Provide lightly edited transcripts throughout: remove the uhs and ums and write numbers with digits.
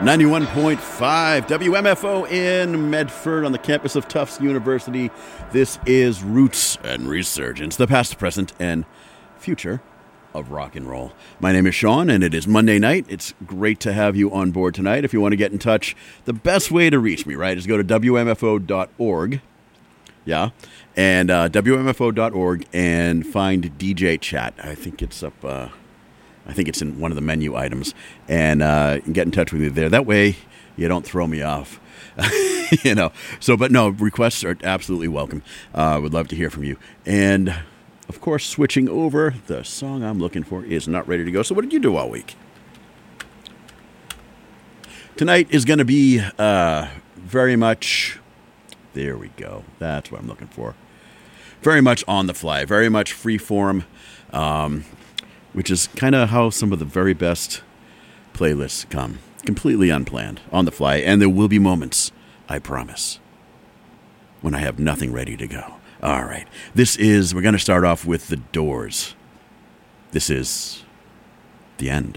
91.5 WMFO in Medford on the campus of Tufts University. This is Roots and Resurgence, the past, present, and future of rock and roll. My name is Sean, and it is Monday night. It's great to have you on board tonight. If you want to get in touch, the best way to reach me, right, is go to WMFO.org. Yeah, and WMFO.org and find DJ Chat. I think it's up... I think it's in one of the menu items, and get in touch with me there. That way, you don't throw me off, you know. So, but no, requests are absolutely welcome. Would love to hear from you. And, of course, switching over, the song I'm looking for is not ready to go. So what did you do all week? Tonight is going to be very much, there we go. That's what I'm looking for. Very much on the fly, very much free form. Which is kind of how some of the very best playlists come. Completely unplanned, on the fly. And there will be moments, I promise, when I have nothing ready to go. All right. We're going to start off with The Doors. This is The End.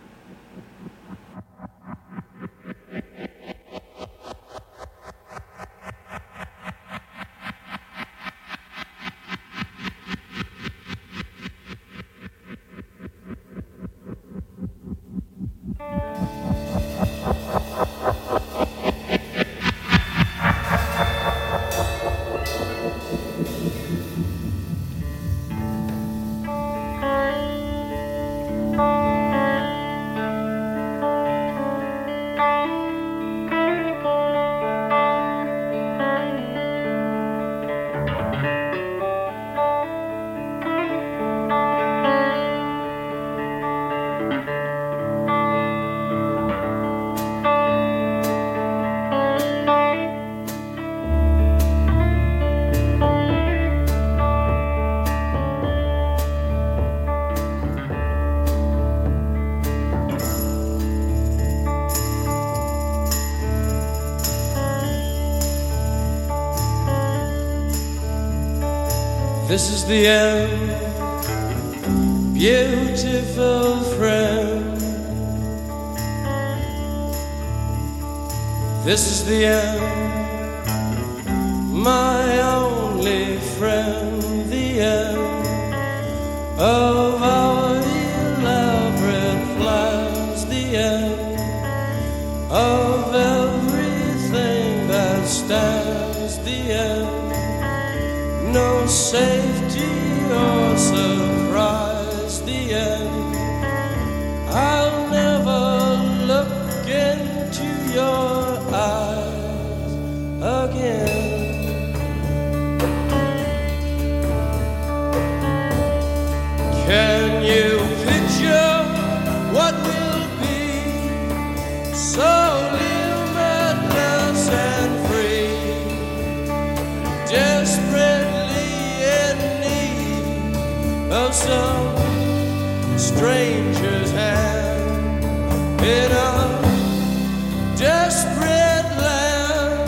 This is the end, beautiful friend. This is the end, my only friend. The end of our elaborate plans. The end of everything that stands. The end. No safety or surprise, the end. I'll never look into your eyes again. Can you picture what will be so limitless and free? Desperate of some stranger's hand in a desperate land.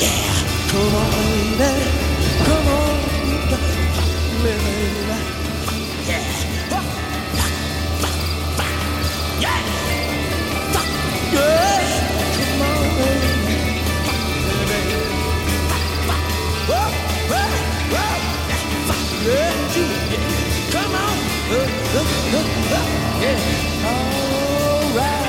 Come on, baby. Come on, baby. Yeah. Yeah. Yeah. Come on, baby. Whoa, whoa, whoa. Yeah, come on. Yeah. All right.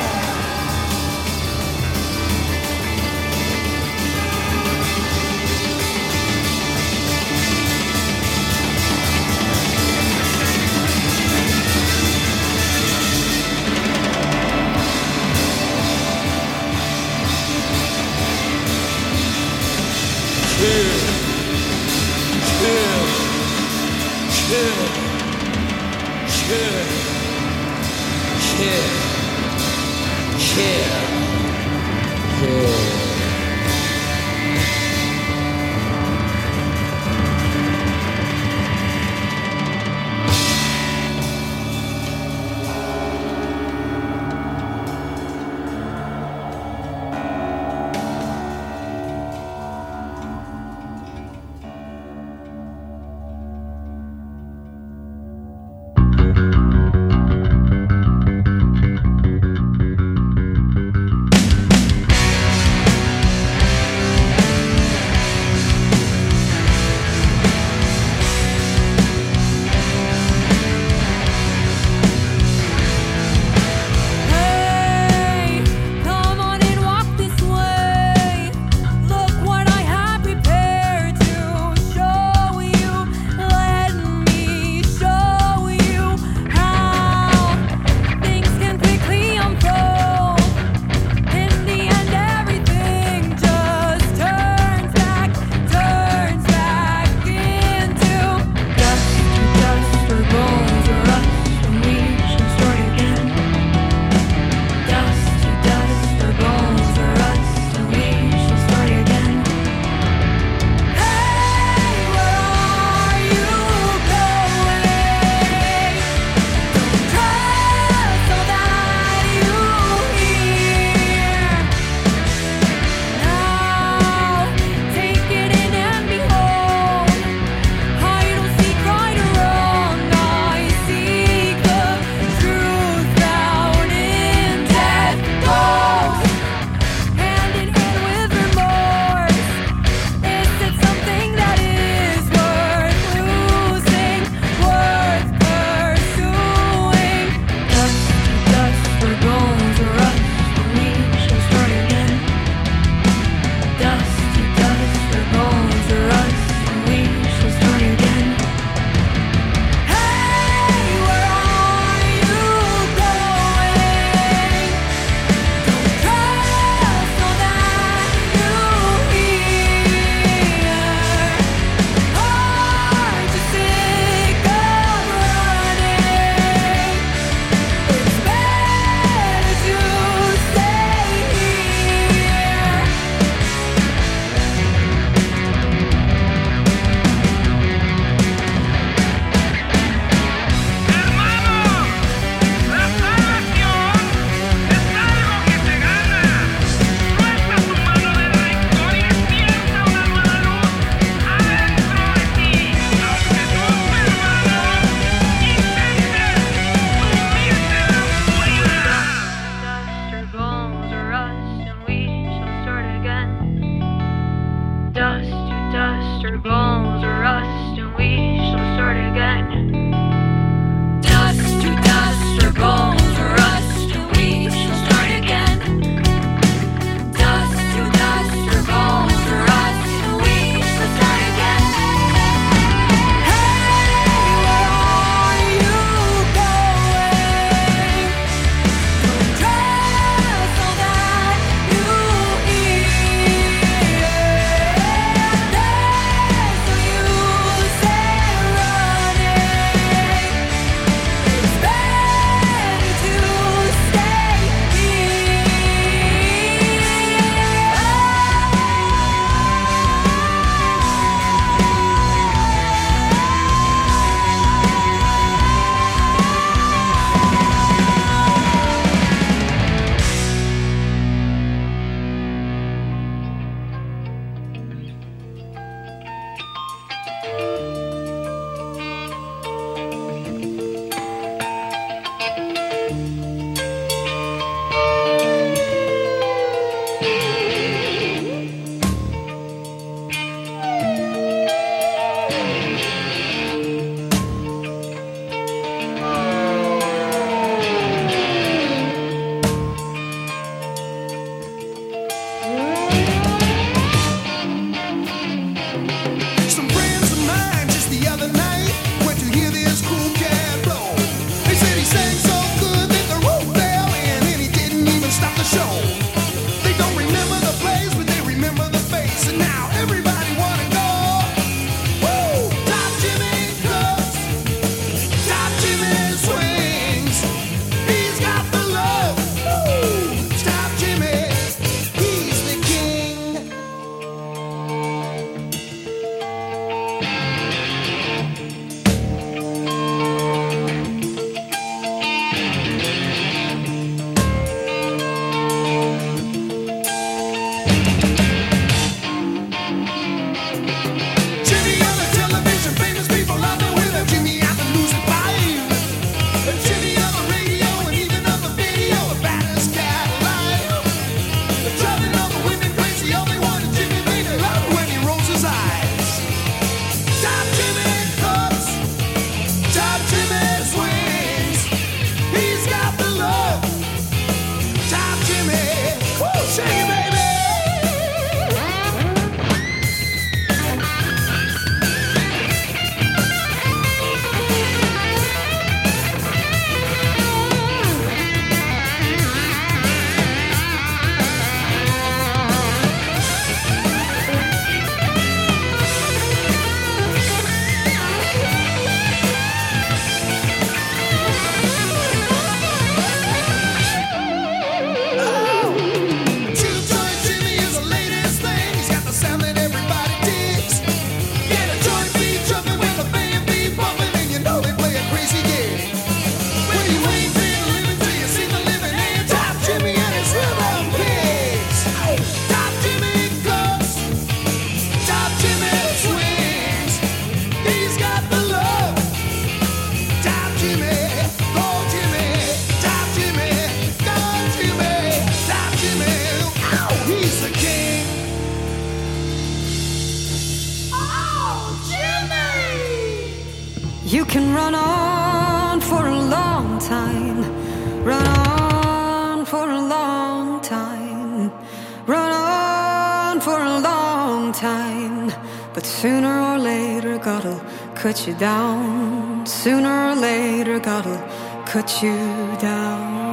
You can run on for a long time, run on for a long time, run on for a long time. But sooner or later, God'll cut you down. Sooner or later, God'll cut you down.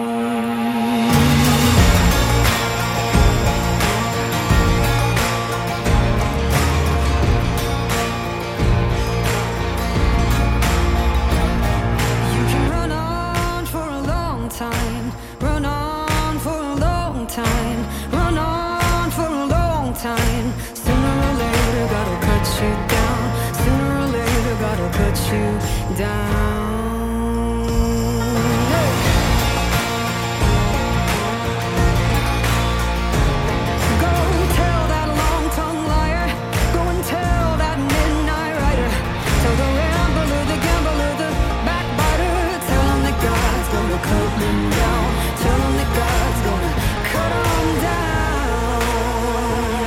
Time, run on for a long time, run on for a long time. Sooner or later, God'll cut you down. Sooner or later, God'll cut you down. Go tell that long-tongued liar. Go and tell that midnight rider. Tell the rambler, the gambler, the backbiter. Tell him that God's gonna cut them down. Tell him that God's gonna cut them down.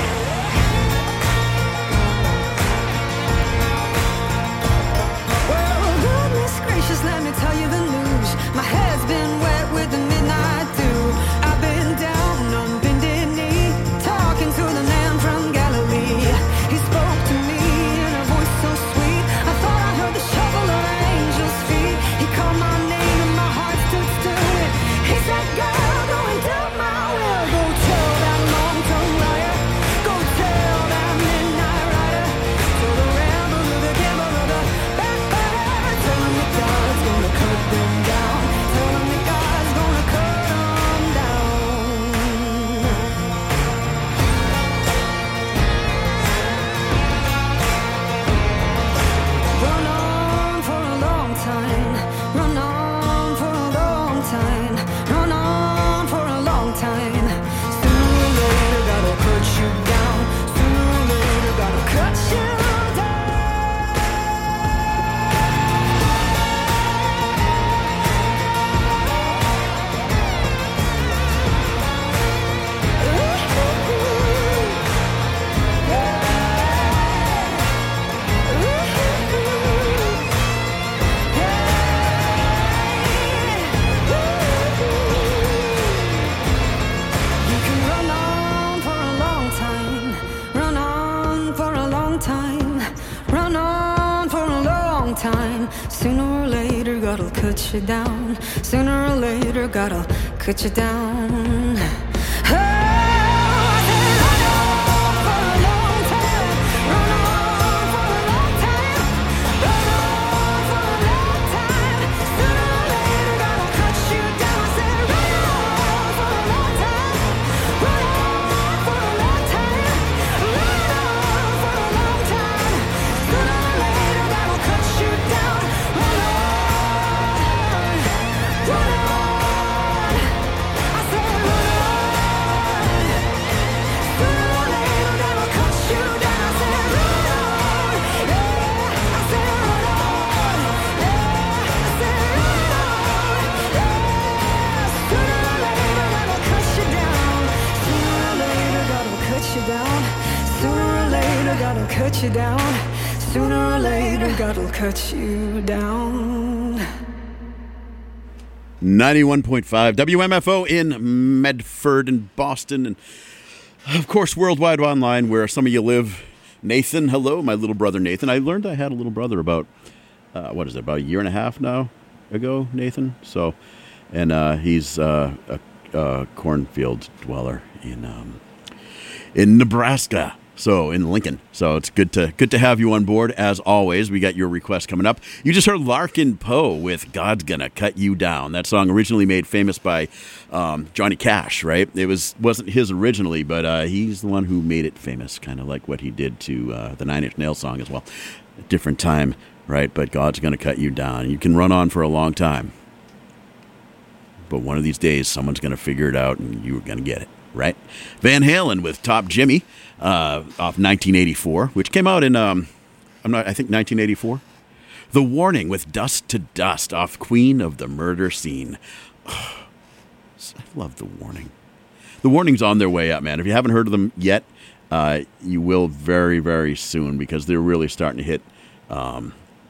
Well, goodness gracious, let me tell you the news. My head's been wet with the midnight dew. I've been down on bended knee, talking to the man from Galilee. He spoke to me in a voice so sweet. I thought I heard the shuffle of an angel's feet. He called my name and my heart stood still. He said, girl, go and do my will. Go tell that long-tongued liar. Go tell that midnight rider. Tell the rambler, the gambler, the backbiter. Tell him that God's gonna cut them down. Tell him that God's gonna cut them down. Run on for a long time. Run on for a long time. Run on for a long time. Sooner or later, God'll cut you down. Sooner or later, God'll cut you down. You can run on for a long time, run on for a long time, run on for a long time. Sooner or later, God'll cut you down. Sooner or later, God'll cut you down. Oh, I said run on for a long time, run on for a long time, run on for a long time. Sooner or later, God'll cut you down. I said run on for a long time, run on for a long time, run on for a long time. Sooner or later, God'll cut you down. Run on, run on. I said run on. Sooner or later, God'll cut you down. I said run on, yeah. I said run on, yeah. I said run on, yeah. Sooner or later, God'll cut you down. Sooner or later, God'll cut you down. Sooner or later, God'll cut you down. Sooner or later, God'll cut you down. 91.5 WMFO in Medford and Boston, and of course worldwide online where some of you live. Nathan, hello, my little brother Nathan. I learned I had a little brother about about a year and a half now ago, Nathan. So, and he's a cornfield dweller in Nebraska. So in Lincoln. So it's good to have you on board as always. We got your request coming up. You just heard Larkin Poe with "God's Gonna Cut You Down." That song originally made famous by Johnny Cash, right? It wasn't his originally, but he's the one who made it famous, kind of like what he did to the Nine Inch Nails song as well. A different time, right? But God's gonna cut you down. You can run on for a long time, but one of these days someone's gonna figure it out, and you're gonna get it. Right? Van Halen with Top Jimmy off 1984, which came out in, I think 1984. The Warning with Dust to Dust off Queen of the Murder Scene. Oh, I love The Warning. The Warning's on their way up, man. If you haven't heard of them yet, you will very, very soon because they're really starting to hit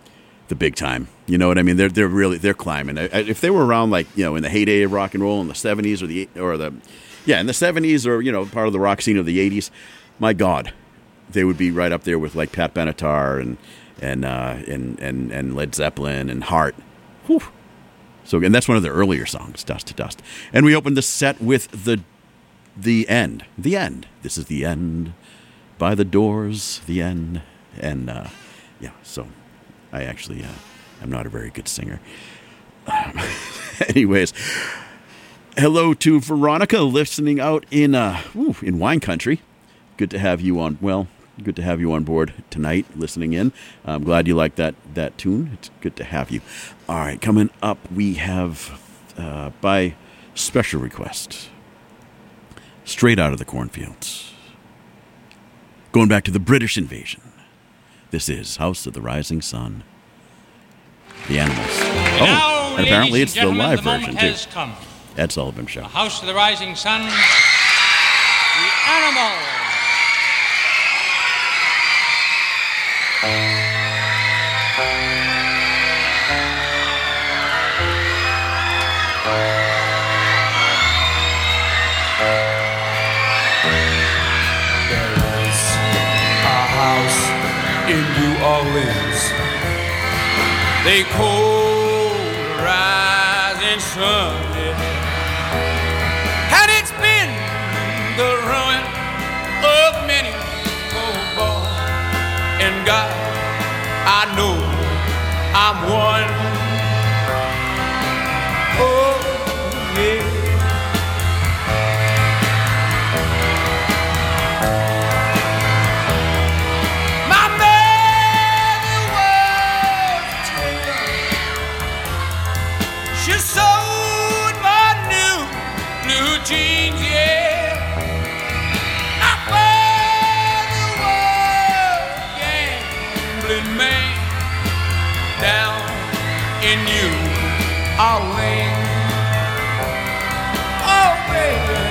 the big time. You know what I mean? They're climbing. If they were around like, you know, in the heyday of rock and roll in the 70s in the 70s or, you know, part of the rock scene of the 80s, my God, they would be right up there with like Pat Benatar and Led Zeppelin and Heart. Whew. So, and that's one of their earlier songs, Dust to Dust. And we opened the set with the end. The End. This is The End by The Doors. The End. And yeah, so I actually am not a very good singer. Anyways, hello to Veronica listening out in wine country. Good to have you on. Well, good to have you on board tonight, listening in. I'm glad you like that tune. It's good to have you. All right, coming up, we have by special request, Straight Out of the Cornfields. Going back to the British invasion. This is House of the Rising Sun. The Animals. Now, and apparently ladies it's the and live gentlemen, version, the moment has too. come. Ed Sullivan Show. The House of the Rising Sun, the Animals. There is a house in New Orleans. They call the rising sun, and it's been the ruin of many old boys. And God, I know I'm one. Oh yeah. My mother was a tailor. She sewed my new blue jeans, yeah. My father was a gambling man down in New Orleans. Oh, baby.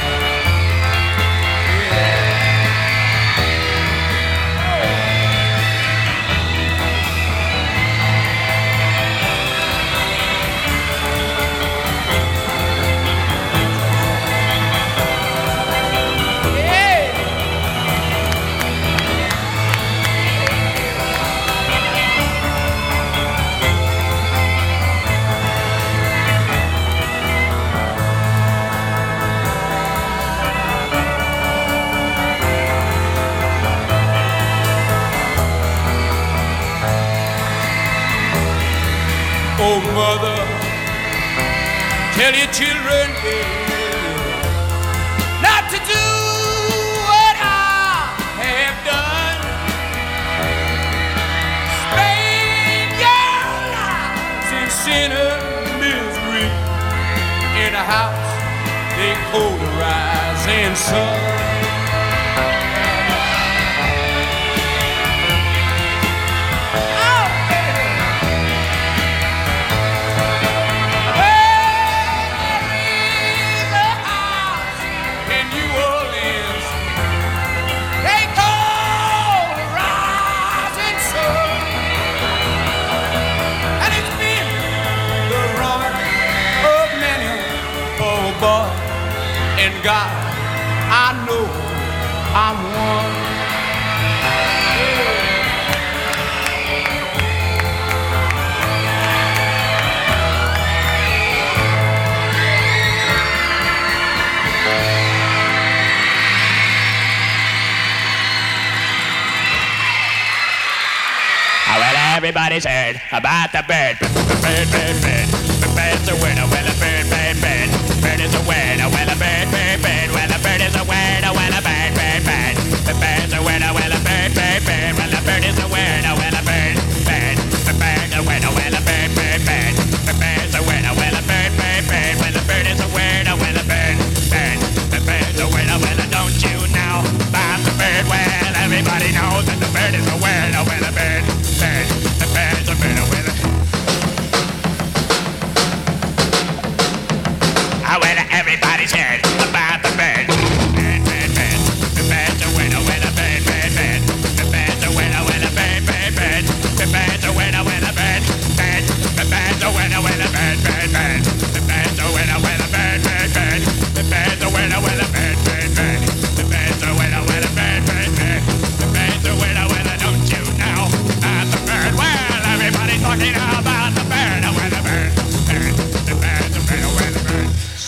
Oh, mother, tell your children not to do what I have done. Spend your lives in sin and misery in a house they call the rising sun. And God, I know I'm one. Well, everybody's heard about the bird. Bird, bird, bird. The bird's a winner. Well, a bird, bird, bird. Bird is a winner. Well, a bird, bird, bird. Well, a bird is a winner. Well, a bird, bird, bird. The bird's a winner. Well, a bird, bird, bird. Well, a bird is a winner. Well, a bird, bird. The bird's a winner. Well, a bird, bird, bird. The bird's a winner. Well, a bird, bird, bird. Well, a bird is a winner. Well, a bird, bird. The bird's a winner. Well, don't you know about the bird? Well, everybody knows that the bird is a winner. Well, a bird, bird. The bird's a winner. Well, well, everybody's heard about the bird.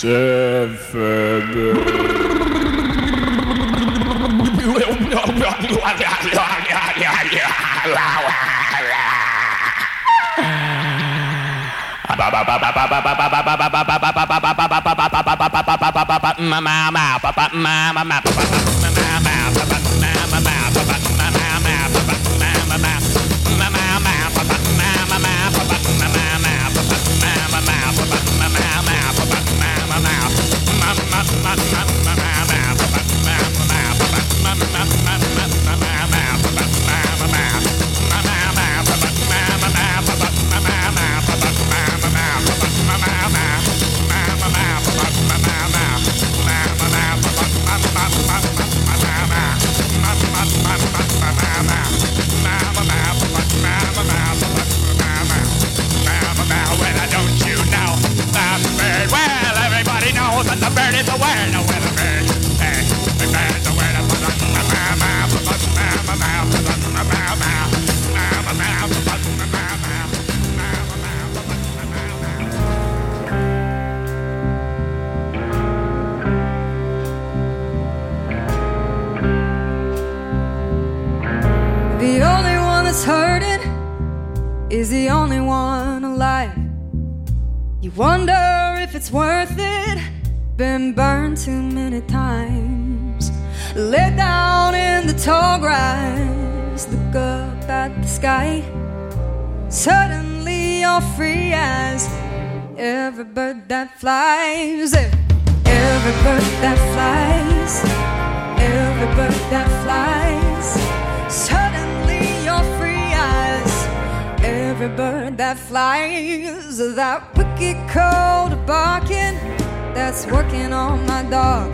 The only one that's hurting is the only one alive. You wonder if it's worth it. Been burned too many times. Lay down in the tall grass, look up at the sky. Suddenly you're free as every bird that flies. Every bird that flies. Every bird that flies. Suddenly you're free as every bird that flies. That wicked cold barking that's working on my dog,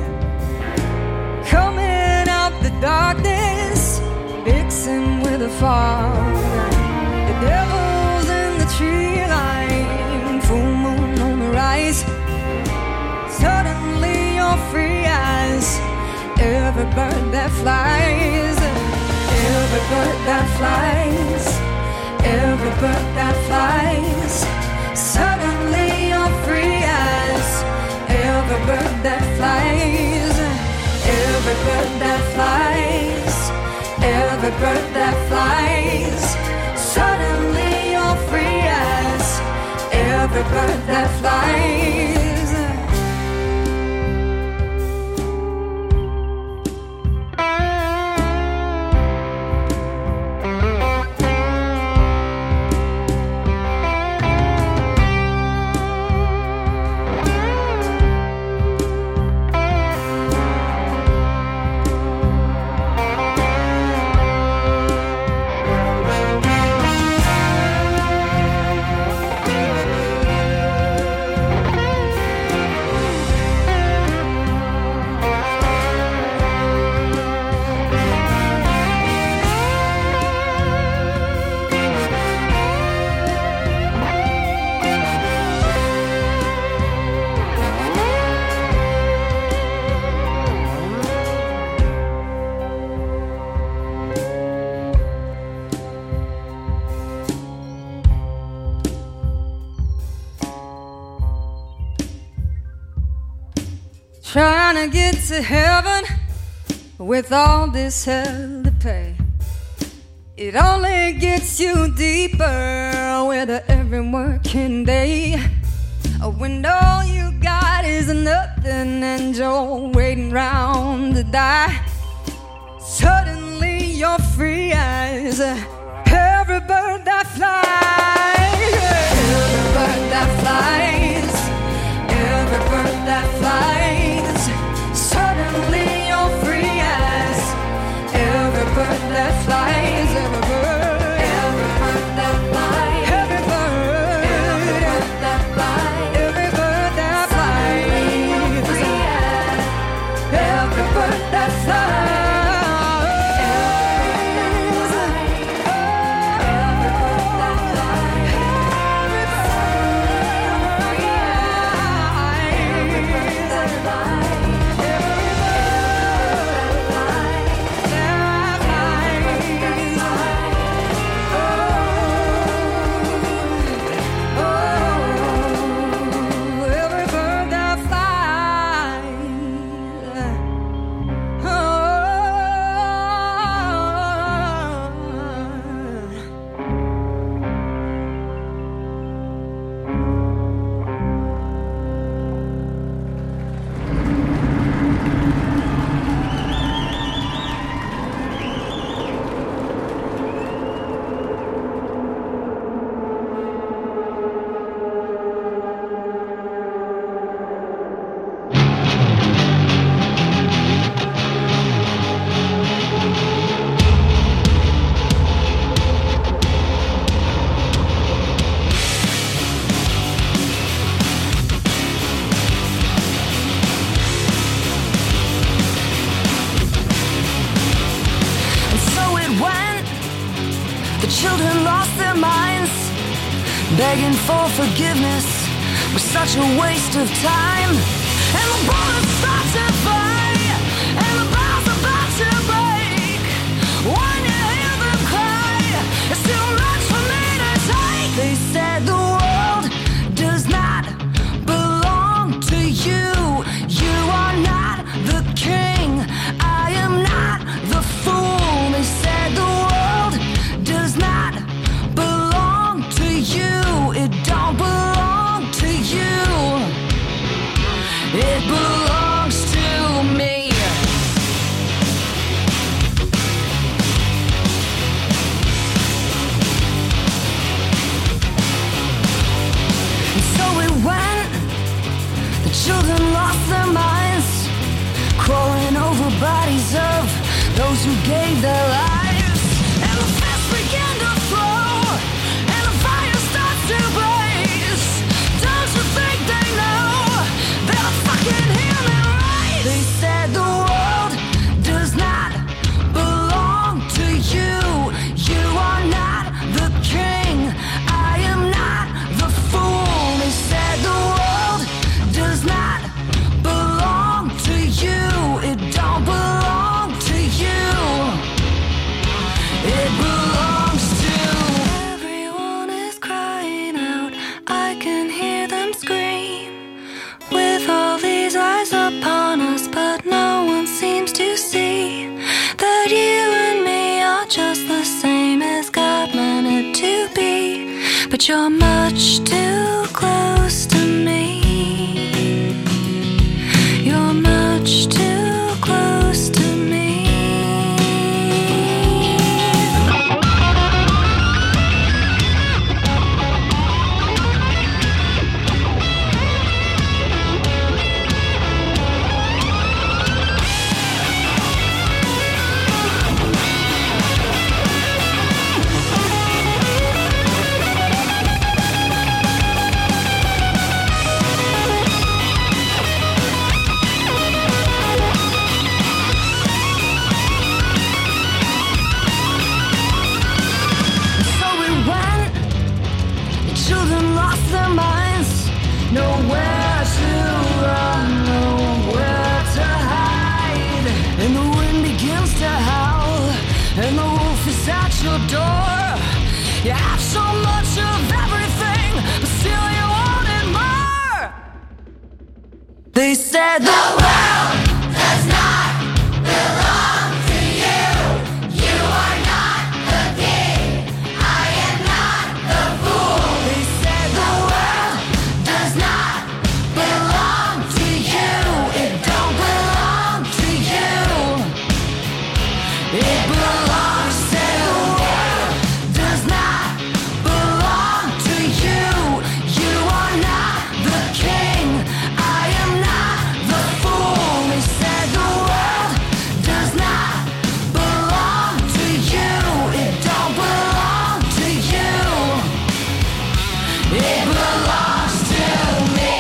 coming out the darkness, mixing with the fog. The devil's in the tree line, full moon on the rise. Suddenly you're free as every bird that flies. Every bird that flies. Every bird that flies. Suddenly you're free as every bird that flies. Every bird that flies. Every bird that flies. Suddenly you're free as every bird that flies. Trying to get to heaven with all this hell to pay. It only gets you deeper with every working day. When all you got is nothing and you're waiting round to die. Suddenly you're free as every bird that flies. Every bird that flies. Every bird that flies. Suddenly you're free as every bird that flies. Every bird that flies. Every bird that flies. Every bird that flies. Every bird that flies. children lost their minds, begging for forgiveness was such a waste of time. And the bullets start to fly, and the bows about to break. When you hear them cry, it's too much for me to take. They said the world does not belong to you. You are not the king, I am not the fool. They said the world does not belong to you. It don't belong to you. It belongs to me. And so it went. The children lost their minds, crawling over bodies of those who gave their lives. And the fists began to flow, and the fire starts to blaze. Don't you think they know they'll fucking hear me right? They said the world does not belong to you. You are not the king, I am not the fool. They said the world does not belong to you. It don't belong to you. It belongs to everyone is crying out. I can hear them scream. With all these eyes upon us, but no one seems to see that you and me are just the same as God meant it to be. But you're much too close to me. You're much too close to me. So it went. The children lost their minds, nowhere to run, nowhere to hide. And the wind begins to howl, and the wolf is at your door. You have so much of everything, but still you wanted more. They said the world does not belong to you. You are not the king, I am not the fool. They said the world does not belong to you. It don't belong to you. It belongs to the world. Does not belong to you. You are not the king, I am not the fool. They said the world does not belong to you. It don't belong to you. It belongs to me.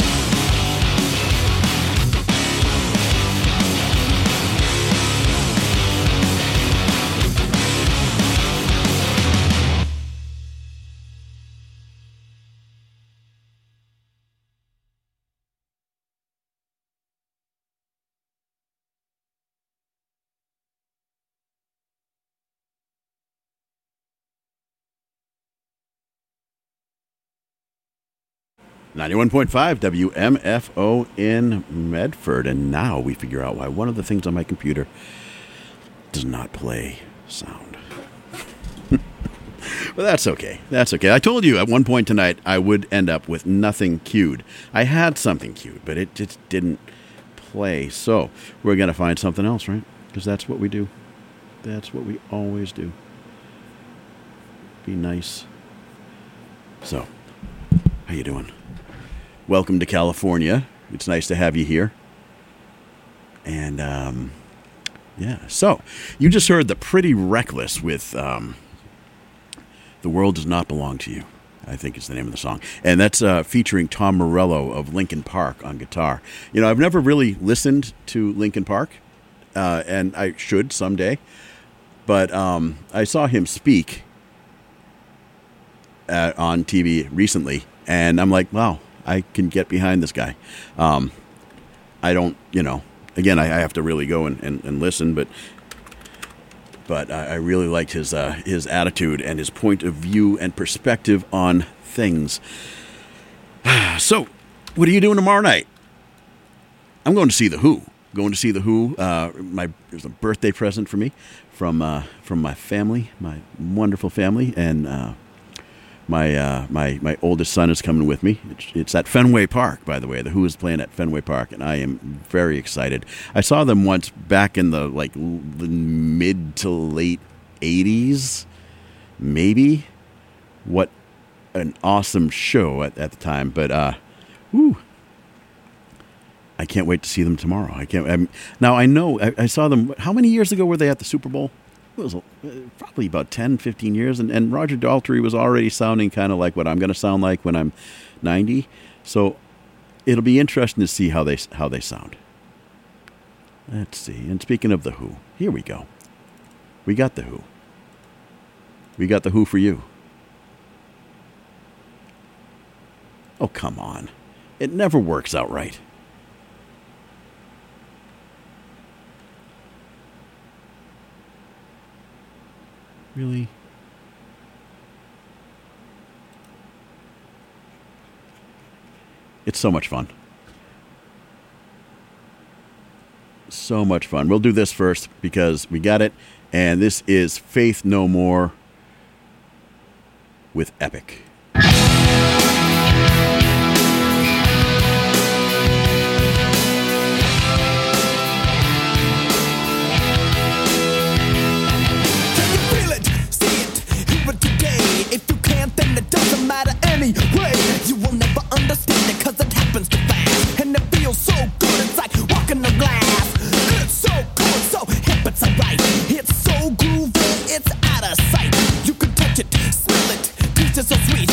.5 WMFO in Medford. And now we figure out why one of the things on my computer does not play sound. But that's okay. That's okay. I told you at one point tonight I would end up with nothing queued. I had something queued, but it just didn't play. So we're going to find something else, right? Because that's what we do. That's what we always do. Be nice. So, how you doing? Welcome to California. It's nice to have you here. And, yeah. So, you just heard the Pretty Reckless with The World Does Not Belong to You, I think is the name of the song. And that's featuring Tom Morello of Linkin Park on guitar. You know, I've never really listened to Linkin Park, and I should someday. But I saw him speak on TV recently, and I'm like, wow, I can get behind this guy. I don't, again, I have to really go and listen, but I really liked his attitude and his point of view and perspective on things. So, what are you doing tomorrow night? I'm going to see The Who. Going to see The Who. It was a birthday present for me from my family, my wonderful family, and my oldest son is coming with me. It's at Fenway Park, by the way. The Who is playing at Fenway Park, and I am very excited. I saw them once back in the mid to late 80s, maybe. What an awesome show at the time, but I can't wait to see them tomorrow. Now I know I saw them. How many years ago were they at the Super Bowl? It was probably about 10, 15 years, and Roger Daltrey was already sounding kind of like what I'm going to sound like when I'm 90. So it'll be interesting to see how they sound. Let's see. And speaking of The Who, here we go. We got The Who. We got The Who for you. Oh, come on. It never works out right. Really? It's so much fun. So much fun. We'll do this first because we got it. And this is Faith No More with Epic. If you can't, then it doesn't matter anyway. You will never understand it, cause it happens too fast. And it feels so good, it's like walking on glass. It's so cool, it's so hip, it's alright. It's so groovy, it's out of sight. You can touch it, smell it, tastes it so sweet.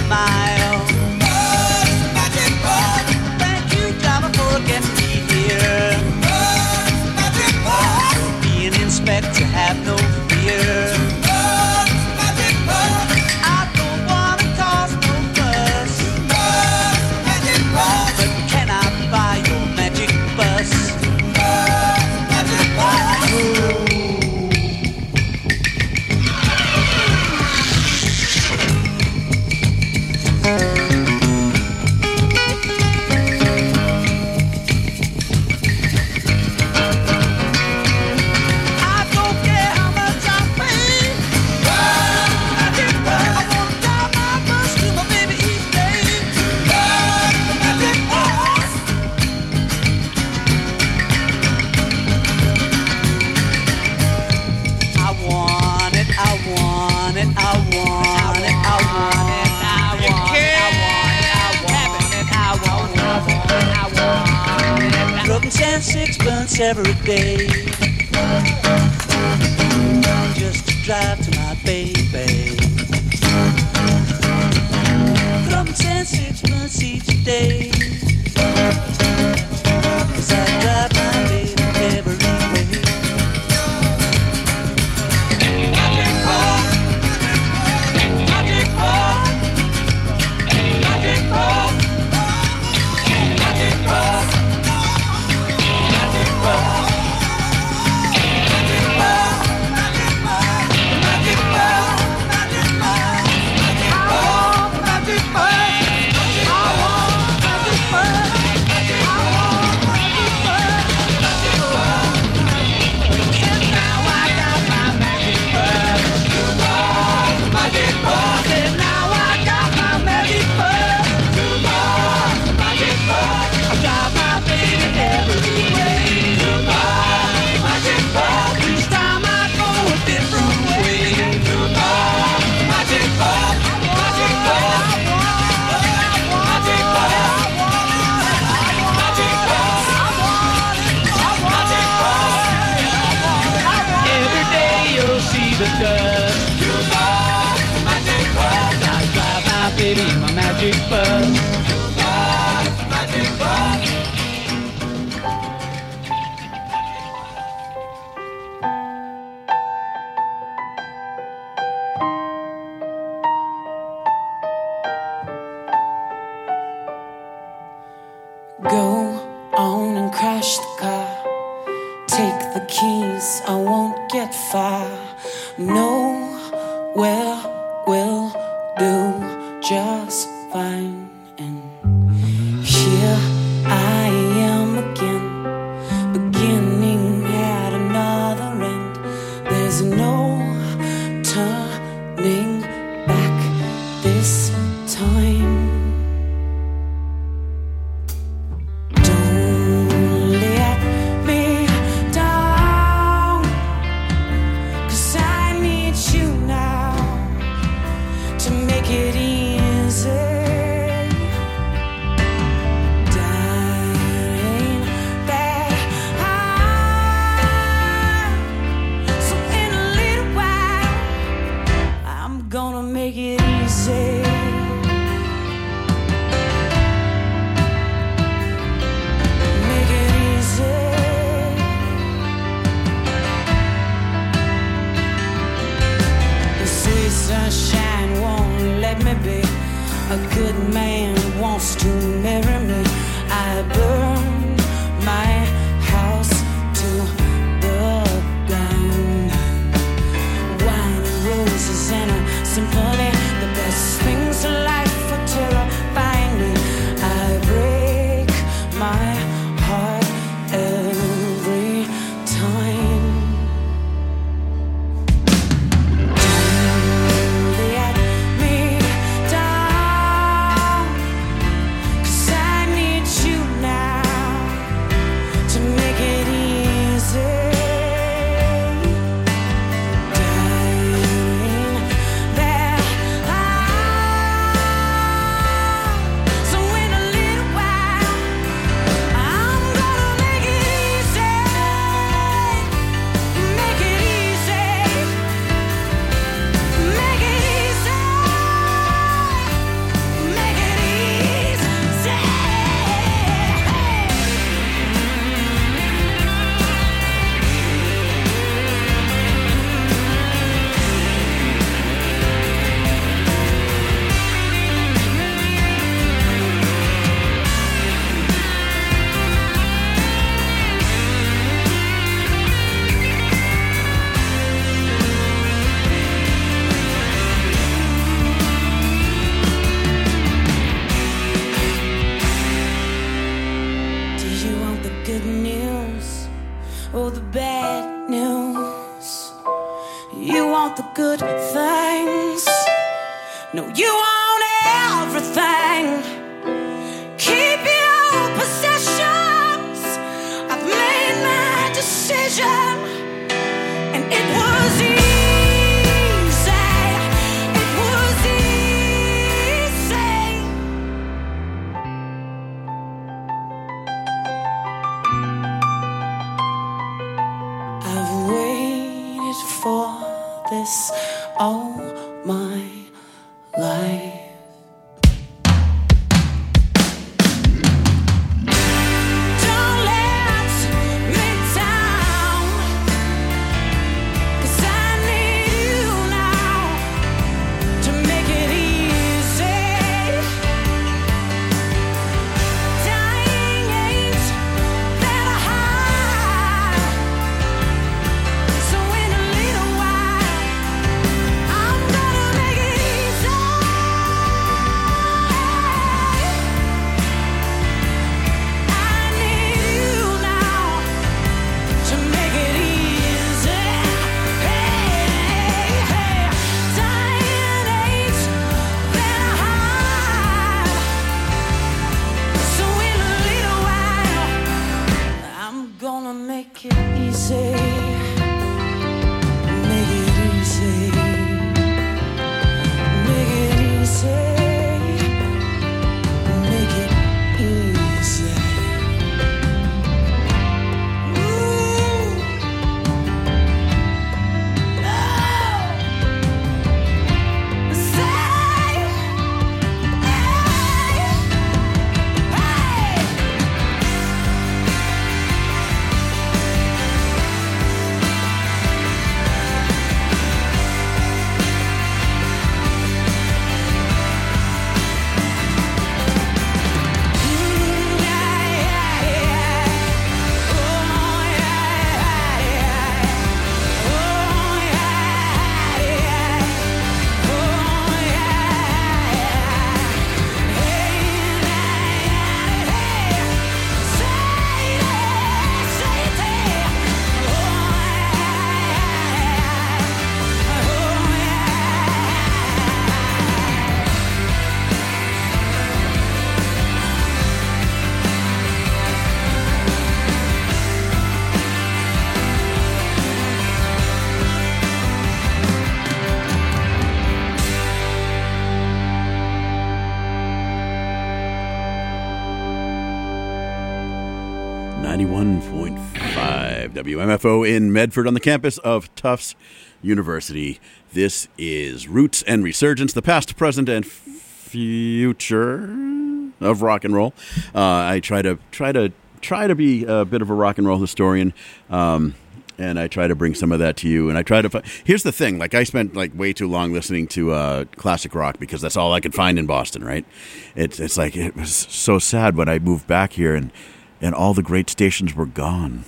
smile. Magic bus. Thank you, driver, for getting me here. Magic bus. Be an inspector, have no fear. Magic bus. I don't wanna cause no fuss. Magic bus. But can I buy your magic bus? Magic bus. And sixpence every day, just to drive to my baby. Crumpets and sixpence each day, 'cause I drive my baby every way. Magic bus, magic bus, magic bus, magic bus. Baby, my magic bus. Magic bus. Go on and crash the car. Take the keys, I won't get far. Nowhere will do just fine. And here I am again, beginning at another end. There's no turning back this time. Don't let me down, 'cause I need you now to make it easy. Dying back. So in a little while, I'm gonna make it easy. Make it easy. The sweet sunshine won't let me be. A good man wants to marry me. I burn my house to the ground. Wine and roses and a symphony. The best things in life are terrifying me. I break my heart every time. Let me down, 'cause I need No, you own everything. Keep your possessions. I've made my decision, and it was easy. It was easy. I've waited for this all my life. Don't let me down, 'cause I need you now to make it easy. Dying ain't that hard, so in a little while I'm gonna make it easy. I need you now to make it easy. Hey, hey, dying ain't that hard, so in a little while I'm gonna make it easy. Make it easy. Make it easy. Make it easy. Ooh. No. Say, hey, hey. 91.5 WMFO in Medford on the campus of Tufts University. This is Roots and Resurgence, the past, present, and future of rock and roll. I try to be a bit of a rock and roll historian, and I try to bring some of that to you. And I try to. Here's the thing: like I spent like way too long listening to classic rock because that's all I could find in Boston. Right? It's like it was so sad when I moved back here and all the great stations were gone.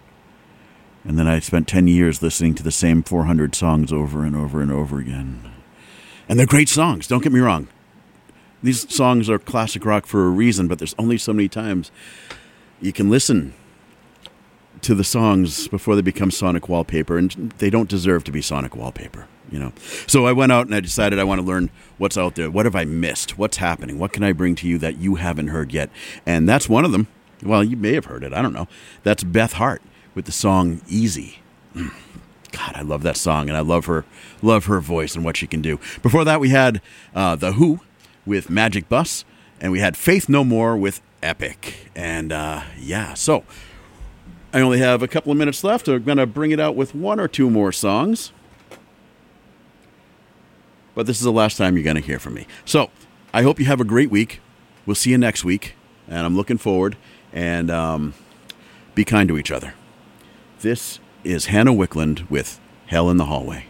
And then I spent 10 years listening to the same 400 songs over and over and over again. And they're great songs, don't get me wrong. These songs are classic rock for a reason, but there's only so many times you can listen to the songs before they become sonic wallpaper, and they don't deserve to be sonic wallpaper, you know. So I went out and I decided I want to learn what's out there. What have I missed? What's happening? What can I bring to you that you haven't heard yet? And that's one of them. Well, you may have heard it. I don't know. That's Beth Hart with the song Easy. God, I love that song, and I love her voice and what she can do. Before that, we had The Who with Magic Bus, and we had Faith No More with Epic. And so I only have a couple of minutes left. I'm going to bring it out with one or two more songs. But this is the last time you're going to hear from me. So I hope you have a great week. We'll see you next week, and I'm looking forward. And be kind to each other. This is Hannah Wickland with Hell in the Hallway.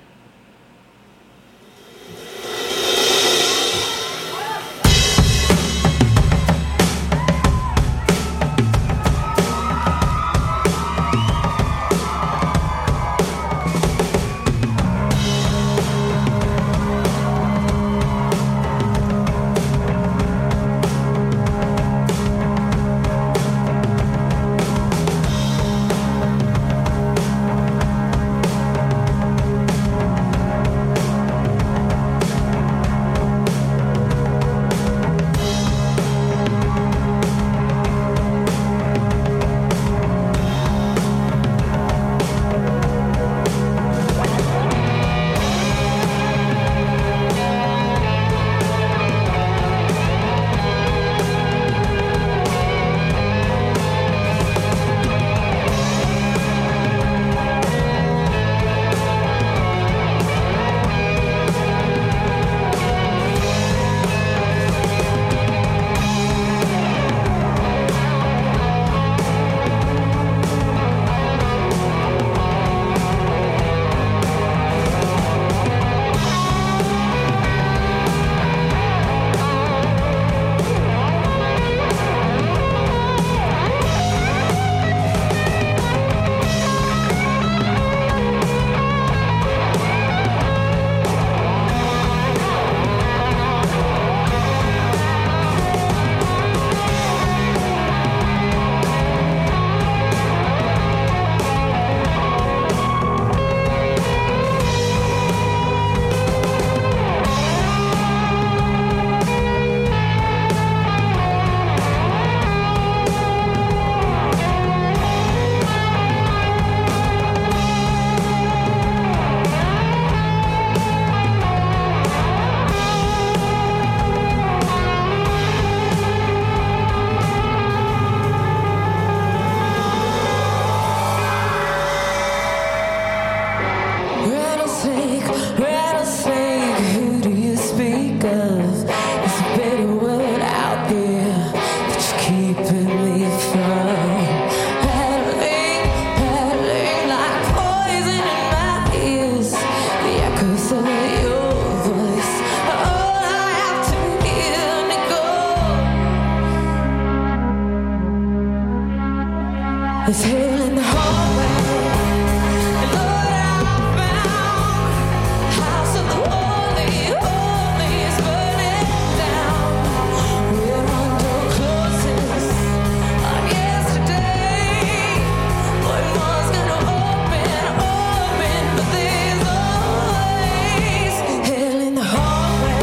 It's hell in the hallway. And Lord, I found house of the holy, holy is burning down. We're under closes on yesterday. What was gonna open, but there's always hell in the hallway.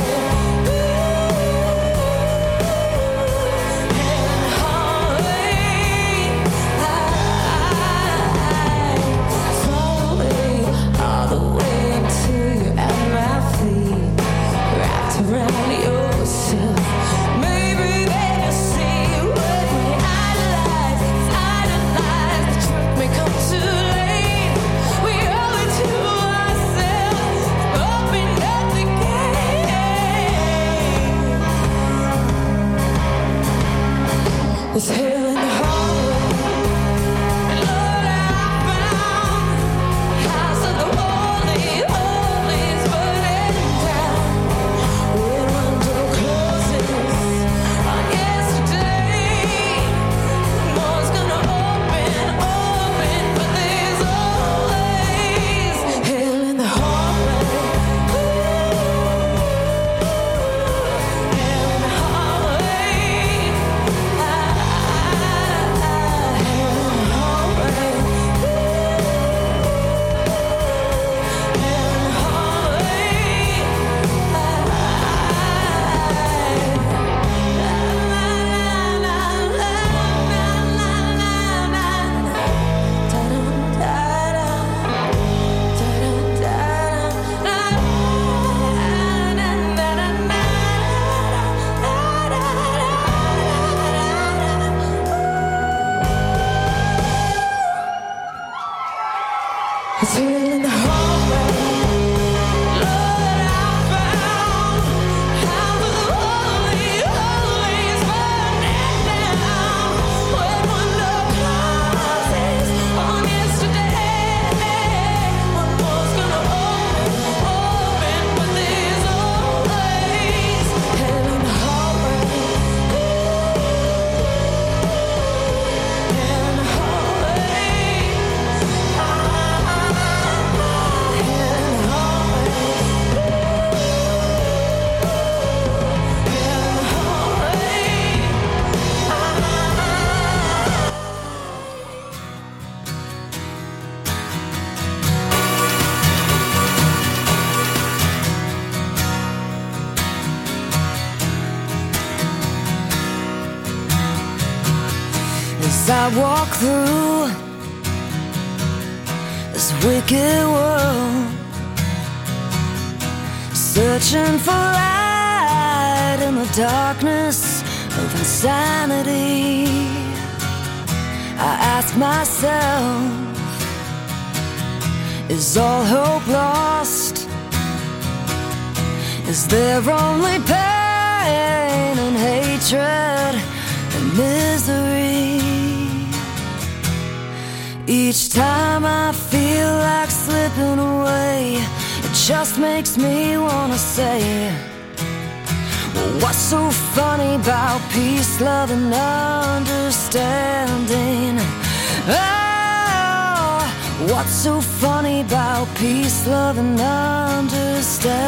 All the way until you're at my feet, wrapped around yourself. Maybe they just see what we idolize. The truth may come too late. We owe it to ourselves. Open up the gate. There's hell in the hallway. Lord, I found house of the holy, holy is burning down. We're under closes on yesterday. More's gonna open, but there's always hell in the hallway. Hell in the hallway. It's hell in the hallway. Lord, I found house of the holy, holy is burning down. When window closes on yesterday, one more's gonna open, but there's always hell in the hallway. Hell in the hallway. As I walk through this wicked world, searching for light in the darkness of insanity, I ask myself, is all hope lost? Is there only pain and hatred and misery? Each time I feel like slipping away, it just makes me wanna say, well, what's so funny about peace, love, and understanding? Oh, what's so funny about peace, love, and understanding?